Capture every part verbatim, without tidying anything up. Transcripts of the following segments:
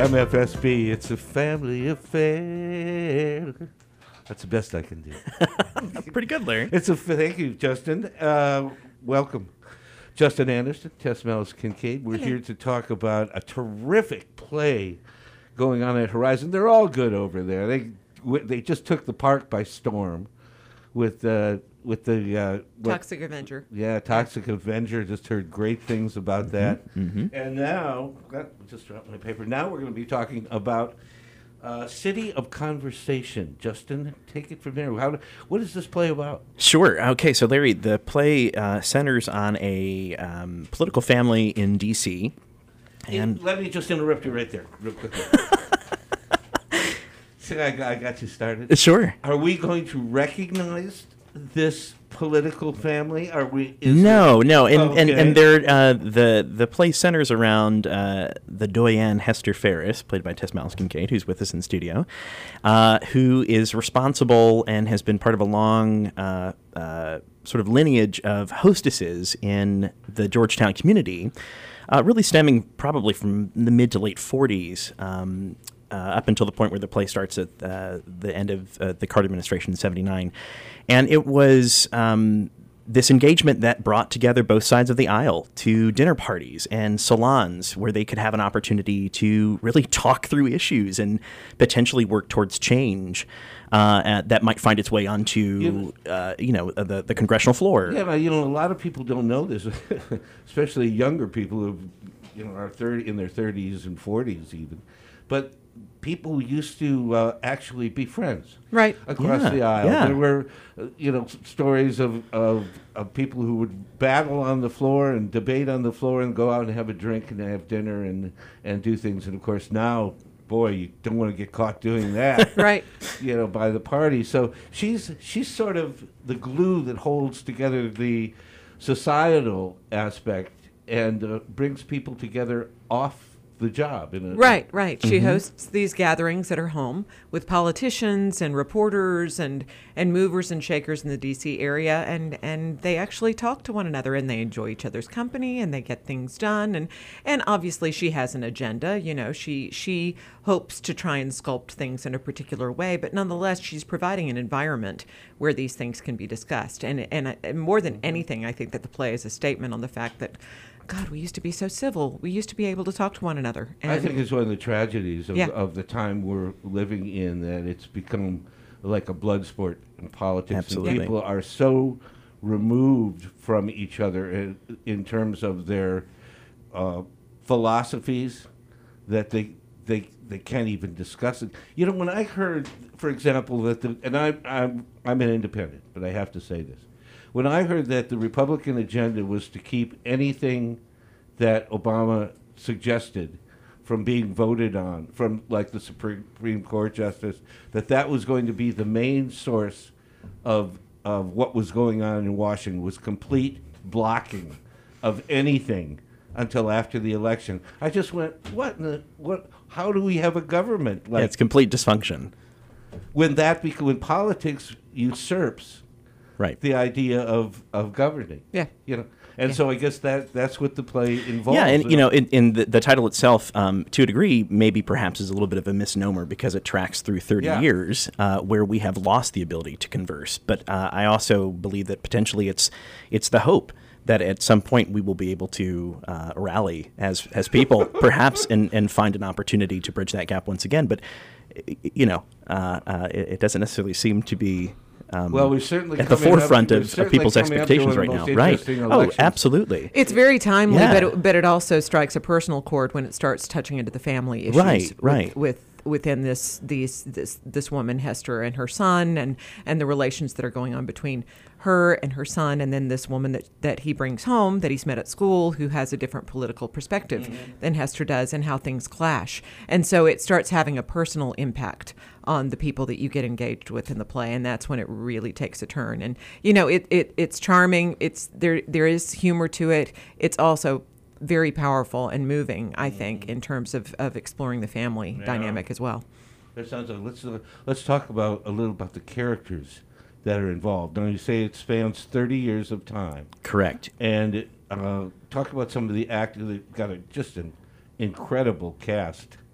M F S B. It's a family affair. That's the best I can do. Pretty good, Larry. It's a thank you, Justin. Uh, welcome, Justin Anderson, Tess Mellis Kincaid. We're here to talk about a terrific play going on at Horizon. They're all good over there. They w- they just took the park by storm with uh, with the uh, what- Toxic Avenger. Yeah, Toxic Avenger. Just heard great things about that. Mm-hmm. And now, that just dropped my paper. Now we're going to be talking about uh, City of Conversation. Justin, take it from there. How? Do, what is this play about? Sure. Okay, so Larry, the play uh, centers on a um, political family in D C And Let me just interrupt you right there, real quickly. See, I got, I got you started. Sure. Are we going to recognize this political family? Are we? Is No, there- no, and Oh, and okay. and they're, uh, the the play centers around uh, the Doyenne Hester Ferris, played by Tess Mellis Kincaid, who's with us in studio, uh, who is responsible and has been part of a long uh, uh, sort of lineage of hostesses in the Georgetown community, uh, really stemming probably from the mid to late forties. Um, Uh, up until the point where the play starts at uh, the end of uh, the Carter administration in seventy-nine. And it was um, this engagement that brought together both sides of the aisle to dinner parties and salons where they could have an opportunity to really talk through issues and potentially work towards change uh, at, that might find its way onto, uh, you know, uh, the, the congressional floor. Yeah, but, you know, a lot of people don't know this, especially younger people who, you know, are thirty in their thirties and forties even. But people used to uh, actually be friends, Right. across Yeah, the aisle. yeah. There were, uh, you know, s- stories of, of of people who would battle on the floor and debate on the floor and go out and have a drink and have dinner and and do things. And of course now, boy, you don't want to get caught doing that. Right. You know, by the party. So she's she's sort of the glue that holds together the societal aspect and uh, brings people together off the job. In a, Right, right. She hosts these gatherings at her home with politicians and reporters and, and movers and shakers in the D C area, and, and they actually talk to one another and they enjoy each other's company and they get things done. And, and obviously she has an agenda. You know, she she hopes to try and sculpt things in a particular way, but nonetheless she's providing an environment where these things can be discussed. And and, and more than anything, I think that the play is a statement on the fact that, God, we used to be so civil. We used to be able to talk to one another. And I think it's one of the tragedies of, Yeah. of the time we're living in, that it's become like a blood sport in politics. Absolutely. And people are so removed from each other in, in terms of their uh, philosophies that they, they they can't even discuss it. You know, when I heard, for example, that the, and I, I'm, I'm an independent, but I have to say this. When I heard that the Republican agenda was to keep anything that Obama suggested from being voted on, from like the Supreme Supreme Court justice, that that was going to be the main source of of what was going on in Washington, was complete blocking of anything until after the election. I just went, what? In the, what? How do we have a government like Yeah, it's complete dysfunction. when that bec- when politics usurps Right. the idea of, of governing? Yeah. You know, and so I guess that that's what the play involves. Yeah, and you know, in, in the, the title itself, um, to a degree, maybe perhaps is a little bit of a misnomer because it tracks through thirty Yeah. years uh, where we have lost the ability to converse. But uh, I also believe that potentially it's it's the hope that at some point we will be able to uh, rally as as people, perhaps, and, and find an opportunity to bridge that gap once again. But y- you know, uh, uh, it, it doesn't necessarily seem to be. Um, Well, we're certainly at the coming up- forefront we're of, of certainly people's coming up to expectations one of right the now, most right? interesting Oh, elections. absolutely. it's very timely, Yeah. but it, but it also strikes a personal chord when it starts touching into the family issues. Right, with, right. With within this these this this woman Hester and her son, and and the relations that are going on between her and her son, and then this woman that that he brings home that he's met at school, who has a different political perspective Mm-hmm. than Hester does, and how things clash. And so it starts having a personal impact on the people that you get engaged with in the play, and that's when it really takes a turn. And you know, it, it it's charming. It's there there is humor to it. It's also very powerful and moving, I think, in terms of, of exploring the family Yeah. dynamic as well. That sounds like let's uh, let's talk about a little about the characters that are involved. Now you say it spans thirty years of time, Correct. and uh, talk about some of the actors. They've got a, just an incredible cast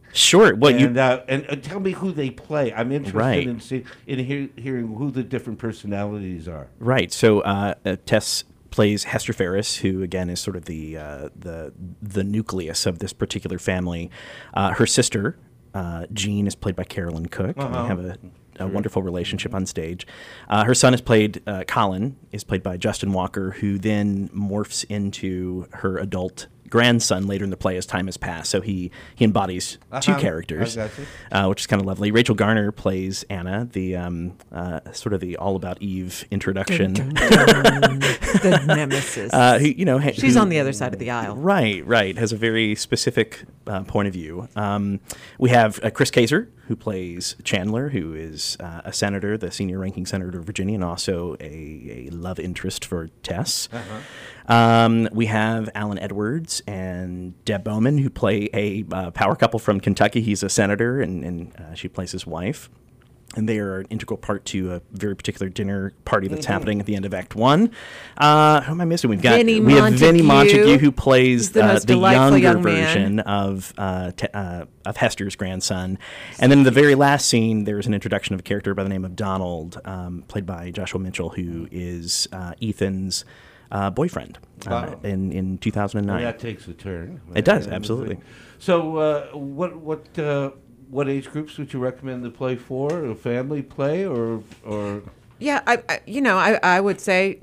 Sure. Well, and, you uh, and uh, tell me who they play. I'm interested Right. in see, in hear, hearing who the different personalities are. right. So uh, uh, Tess plays Hester Ferris, who again is sort of the uh, the the nucleus of this particular family. Uh, her sister, uh, Jean, is played by Carolyn Cook. And Uh-huh. they have a, a wonderful relationship on stage. Uh, her son is played uh, Colin, is played by Justin Walker, who then morphs into her adult grandson later in the play as time has passed. So he he embodies two Uh-huh. characters, I got you. uh, which is kind of lovely. Rachel Garner plays Anna, the um, uh, sort of the all about Eve introduction. The nemesis. Uh, who, you know, ha- She's who- on the other side of the aisle. Right, right. Has a very specific uh, point of view. Um, we have uh, Chris Kaiser, who plays Chandler, who is uh, a senator, the senior ranking senator of Virginia, and also a, a love interest for Tess. Uh-huh. Um, we have Alan Edwards and Deb Bowman, who play a uh, power couple from Kentucky. He's a senator, and, and uh, she plays his wife. And they are an integral part to a very particular dinner party that's happening at the end of Act One. Uh, who am I missing? We've got Vinnie we have Vinnie Montague. Montague, who plays He's the uh, most the delightful younger young man. version of uh, te- uh, of Hester's grandson. And then in the very last scene, there's an introduction of a character by the name of Donald, um, played by Joshua Mitchell, who is uh, Ethan's uh, boyfriend uh, Wow. in in two thousand nine. And that takes a turn. It does, And the absolutely. thing- So, uh, what what uh, what age groups would you recommend the play for? A family play, or or Yeah, I, I you know, I, I would say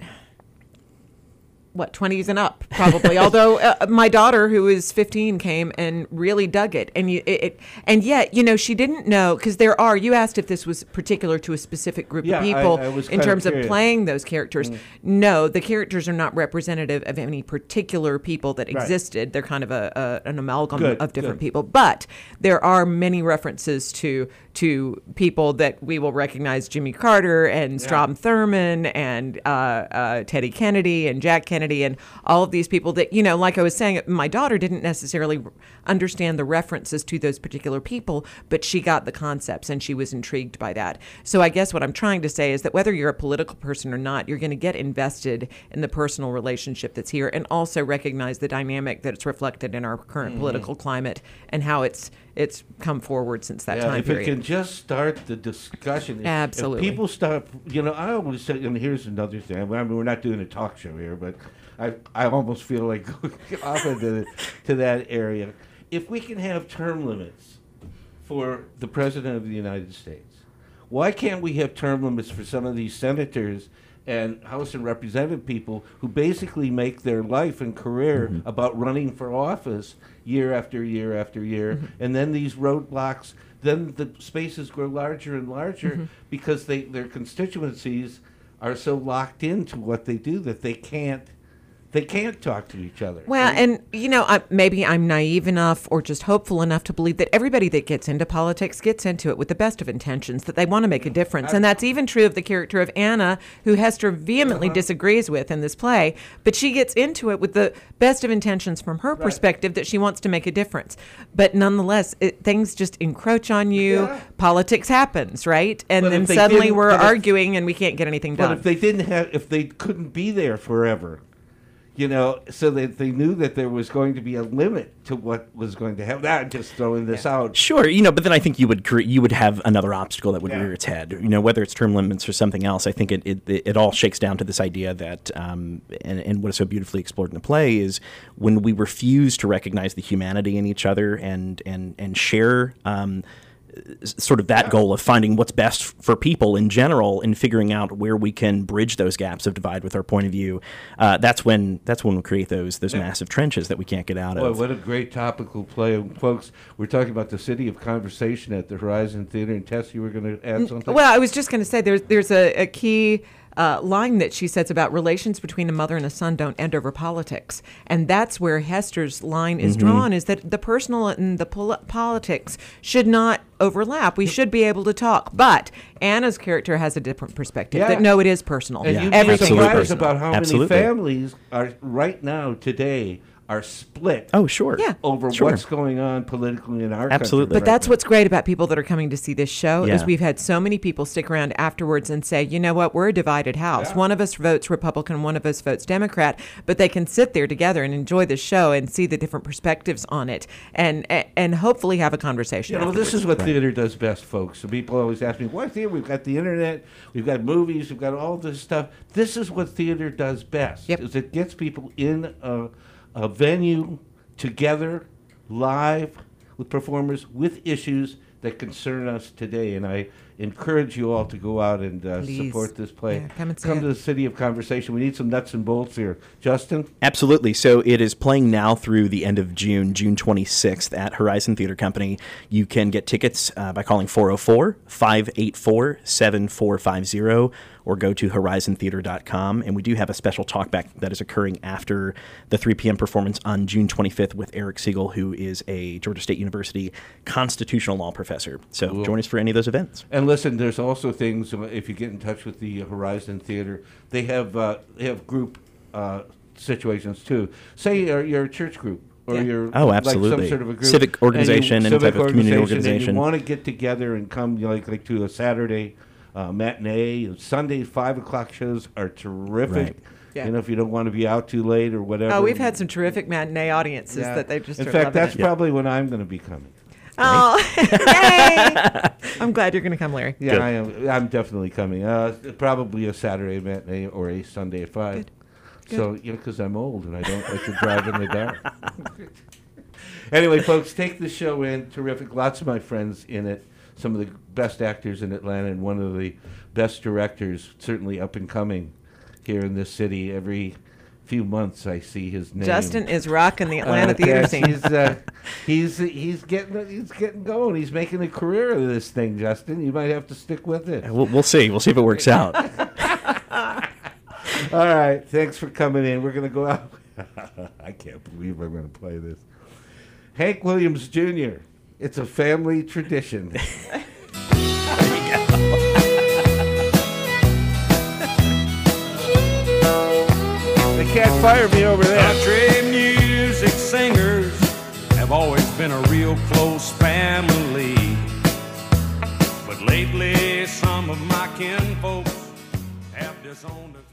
what twenties and up probably. Although uh, my daughter, who is fifteen, came and really dug it, and you, it, it and yet you know she didn't know, because there are. You asked if this was particular to a specific group Yeah, of I- people I was in kinda terms curious. of playing those characters. No, the characters are not representative of any particular people that Right. existed. They're kind of a, a an amalgam Good, of different good. people, but there are many references to to people that we will recognize: Jimmy Carter and Strom Thurmond and uh, uh, Teddy Kennedy and Jack Kennedy and all of these people that, you know, like I was saying, my daughter didn't necessarily understand the references to those particular people, but she got the concepts and she was intrigued by that. So I guess what I'm trying to say is that whether you're a political person or not, you're going to get invested in the personal relationship that's here, and also recognize the dynamic that it's reflected in our current Mm-hmm. political climate and how it's it's come forward since that yeah, time if period. it can just start the discussion. If- Absolutely. If people start, you know, I always say, and here's another thing. I mean, we're not doing a talk show here, but I I almost feel like going off into to that area. If we can have term limits for the president of the United States, why can't we have term limits for some of these senators and House and Representative people who basically make their life and career Mm-hmm. about running for office year after year after year, Mm-hmm. and then these roadblocks, then the spaces grow larger and larger Mm-hmm. because they their constituencies are so locked into what they do that they can't they can't talk to each other. Well, and you know, I, maybe I'm naive enough or just hopeful enough to believe that everybody that gets into politics gets into it with the best of intentions, that they want to make a difference. And that's even true of the character of Anna, who Hester vehemently disagrees with in this play, but she gets into it with the best of intentions from her perspective, that she wants to make a difference. But nonetheless, it, things just encroach on you. Yeah. Politics happens, right? And But then if they suddenly didn't- we're but if- arguing and we can't get anything But done. if they didn't have, if they couldn't be there forever, you know, so that they knew that there was going to be a limit to what was going to happen. That just throwing this out. Sure, you know, but then I think you would cre- you would have another obstacle that would Yeah. rear its head. You know, whether it's term limits or something else. I think it it, it all shakes down to this idea that, um, and, and what is so beautifully explored in the play is when we refuse to recognize the humanity in each other and and and share. Um, s- sort of that goal of finding what's best f- for people in general and figuring out where we can bridge those gaps of divide with our point of view. Uh, that's when that's when we create those those massive trenches that we can't get out Boy, of. what a great topical play. Folks, we're talking about the City of Conversation at the Horizon Theater. And Tess, you were going to add something? Well, I was just going to say there's there's a, a key uh, line that she says about relations between a mother and a son don't end over politics, and that's where Hester's line is drawn: is that the personal and the pol- politics should not overlap. We should be able to talk. But Anna's character has a different perspective. Yeah. That no, it is personal. And Yeah, you'd be Everything is surprised personal. about how Absolutely. many families are right now, today, are split Oh, sure. Yeah. over Sure. what's going on politically in our Absolutely. country. But that's what's great about people that are coming to see this show is Yeah. we've had so many people stick around afterwards and say, you know what, we're a divided house. Yeah. One of us votes Republican, one of us votes Democrat, but they can sit there together and enjoy the show and see the different perspectives on it and and hopefully have a conversation. You know, afterwards. this is what theater does best, folks. So people always ask me, what theater? We've got the internet, we've got movies, we've got all this stuff. This is what theater does best. Yep. Is it gets people in a, a venue together, live, with performers, with issues that concern us today. And I encourage you all to go out and uh, Please. support this play. Yeah, come and see come it. to the City of Conversation. We need some nuts and bolts here. Justin? Absolutely. So it is playing now through the end of June, June twenty-sixth at Horizon Theater Company. You can get tickets uh, by calling four oh four, five eight four, seven four five zero or go to horizon theater dot com. And we do have a special talkback that is occurring after the three p.m. performance on June twenty-fifth with Eric Siegel, who is a Georgia State University constitutional law professor. So Cool. join us for any of those events. And listen, there's also things, uh, if you get in touch with the Horizon Theater, they have uh, they have group uh, situations too. Say you're, you're a church group. Or Yeah. you're Oh, like absolutely. some sort of a group. Civic organization and, you, and type of community And organization. you want to get together and come, you know, like, like to a Saturday uh, matinee. Sunday five o'clock shows are terrific. Right. Yeah. You know, if you don't want to be out too late or whatever. Oh, we've had some terrific matinee audiences Yeah. that they just In are fact, loving that's it. probably when I'm going to be coming. Oh, yay! I'm glad you're going to come, Larry. Yeah, Good. I am. I'm definitely coming. Uh, probably a Saturday matinee or a Sunday at five. Good. Good. So you know, because I'm old and I don't like to drive in the dark. Anyway, folks, take the show in. Terrific. Lots of my friends in it. Some of the best actors in Atlanta and one of the best directors, certainly up and coming here in this city. Every few months, I see his name. Justin is rocking the Atlanta Uh, theater yes, scene. He's, uh, he's he's getting he's getting going. He's making a career of this thing, Justin. You might have to stick with it. We'll, we'll see. We'll see if it works out. All right, thanks for coming in. We're gonna go out. I can't believe I'm gonna play this. Hank Williams Junior It's a family tradition. They can't fire me over there. Country music singers have always been a real close family. But lately, some of my kinfolks have disowned us.